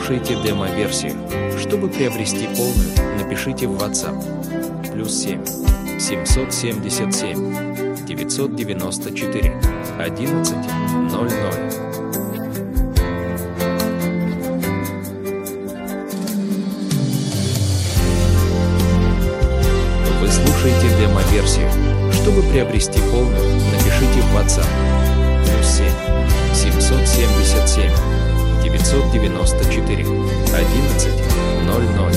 слушаете демо-версию. Чтобы приобрести полную, напишите в WhatsApp +7 777 994 11 00. Вы слушаете демо-версию. Чтобы приобрести полную, напишите в WhatsApp +7 777 994 11 00.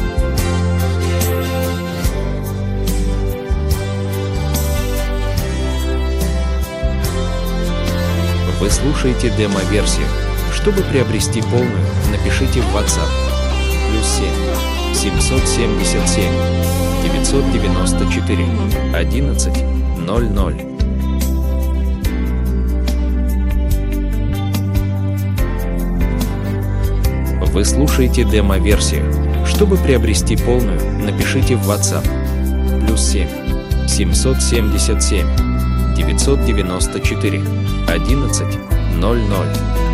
Вы слушаете демо-версию. Чтобы приобрести полную, напишите в WhatsApp +7 777 994 11 00. Вы слушаете демо-версию. Чтобы приобрести полную, напишите в WhatsApp +7 777 994 11 00.